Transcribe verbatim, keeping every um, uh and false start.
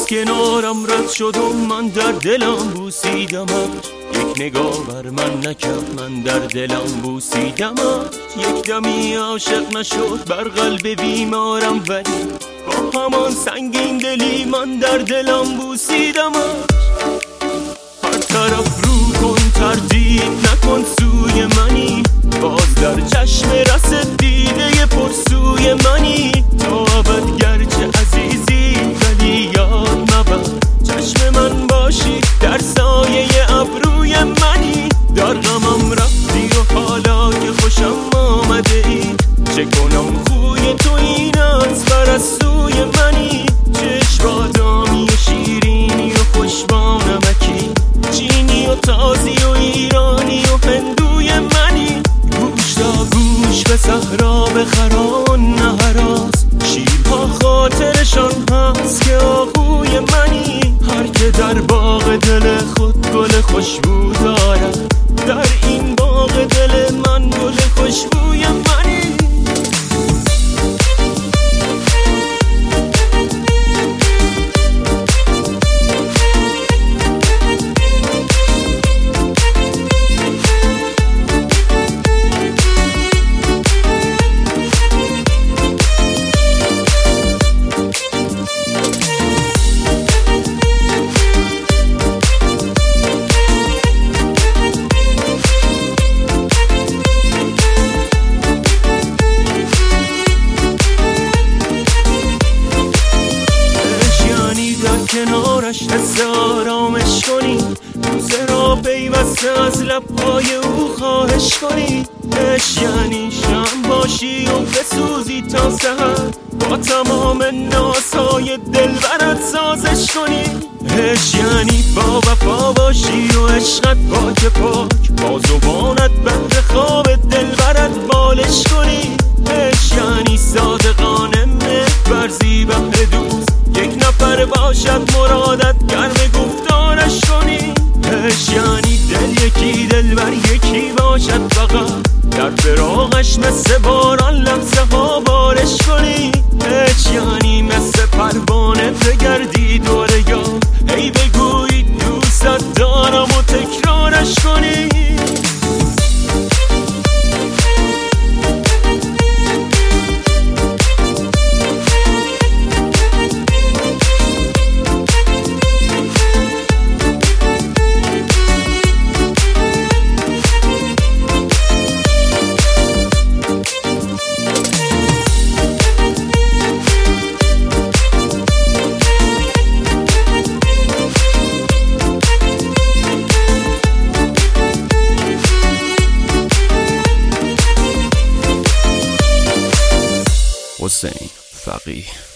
کنارم رد شد و من در دلم بوسیدمش، یک نگاه بر من نکرد من در دلم بوسیدمش. یک دمی عاشق نشد بر قلب بیمارم، ولی با همان سنگین دلی من در دلم بوسیدمش. هر طرف رو کن تردید نکن سوی منی، باز در چشم رست دیده پرسوی منی. تا ابد گرچه عزیزی ولی یاد مبر، چشم من باشی در سایه ابروی منی. در غمم رفتی و حالا که خوشم آمده ای، چه کنم خوی تو این از فرسوی منی. چشم بادامی و شیرینی و خوش با نمکی، چینی و تازی و ایرانی و هندوی منی. گوش تا گوش به صحرا بخران نه هراس، شیرها خاطرشان هست که آهوی منی. هر که در باغ دل خود گل خوشبو دارد، در این باغ دل من گل خوشبوی منی. کنارش حس آرامش کنی، روزه را پیوسته از لبهای او خواهش کنی. عشق یعنی شم باشی و بسوزی تا سحر، با تمام نازهای دلبرت سازش کنی. عشق یعنی با وفا باشی و عشقت پاک پاک، با زبانت بند خواب دلبرت بالش کنی. عشق یعنی صادقانه مهر ورزی بهر دوست، یک نفر باشد مرادت گرم گفتارش کنی. عشق یعنی دل یکی دلبر یکی باشد فقط، در فراقش مثل باران لحظه ها بارش کنی. عشق یعنی مثل پروانه بگردی دور یار، ای بگویی دوستت دارم و تکرارش کنی. حسین فقیه.